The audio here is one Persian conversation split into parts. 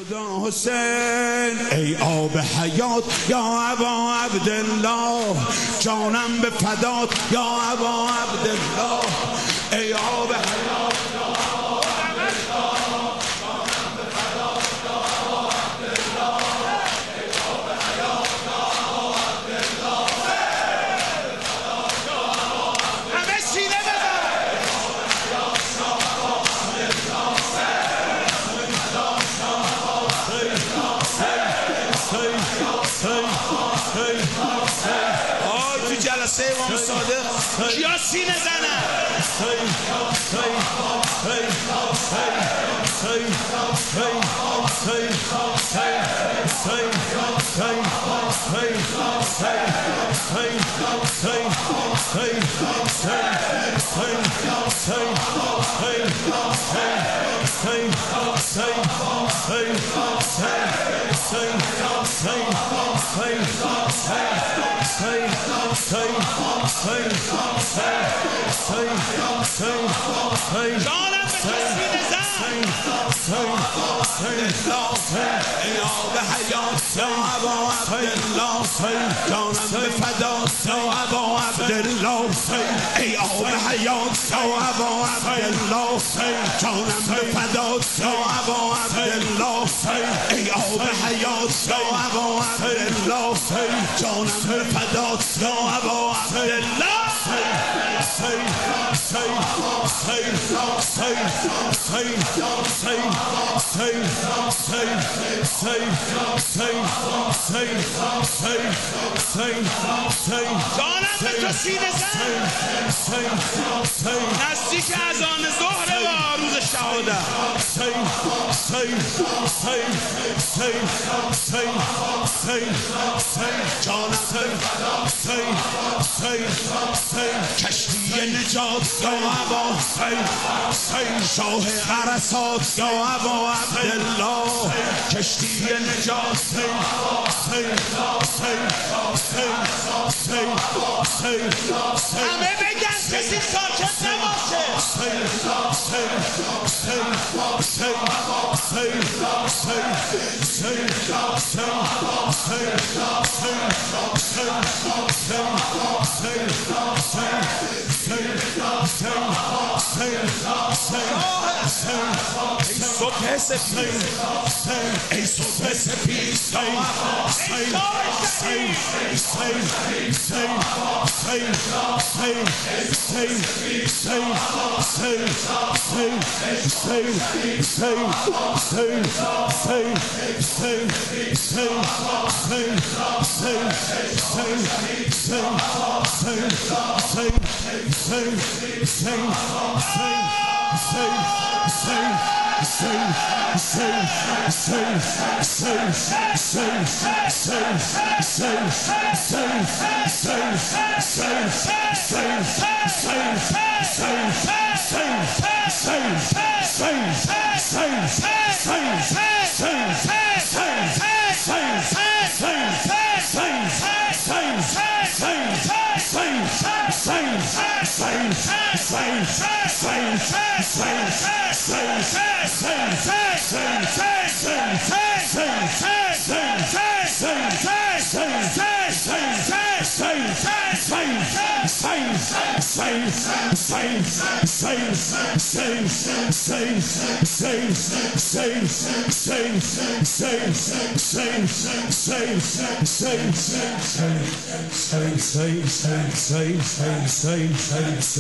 خدا حسین ای آب حیات یا ابا عبدالله، جانم به فدات یا ابا عبدالله، ای آب حیات یا ابا عبدالله، جانم به فدات یا ابا عبدالله، ای آب حیات یا ابا عبدالله، همه سینه تو جلسه امام صادق کیا سینه زنن؟ جانم به سینه زن ای آب حیات یا ابا عبدالله، جانم به فدات یا ابا عبدالله، ای آب حیات یا ابا عبدالله، جانم به فدات یا ابا عبدالله، ای آب حیات یا ابا عبدالله، جانم به فدات یا ابا عبدالله. جانم به تو سینه زن نزدیک اذان ظهر و روز شهادت. کشتی نجات یا ابا شاه عرصات یا ابا عبدالله، کشتی نجات همه بگن کسی ساکت نباشه. ای صبح سپید ای صبح سپید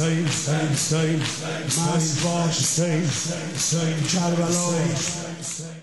کربلا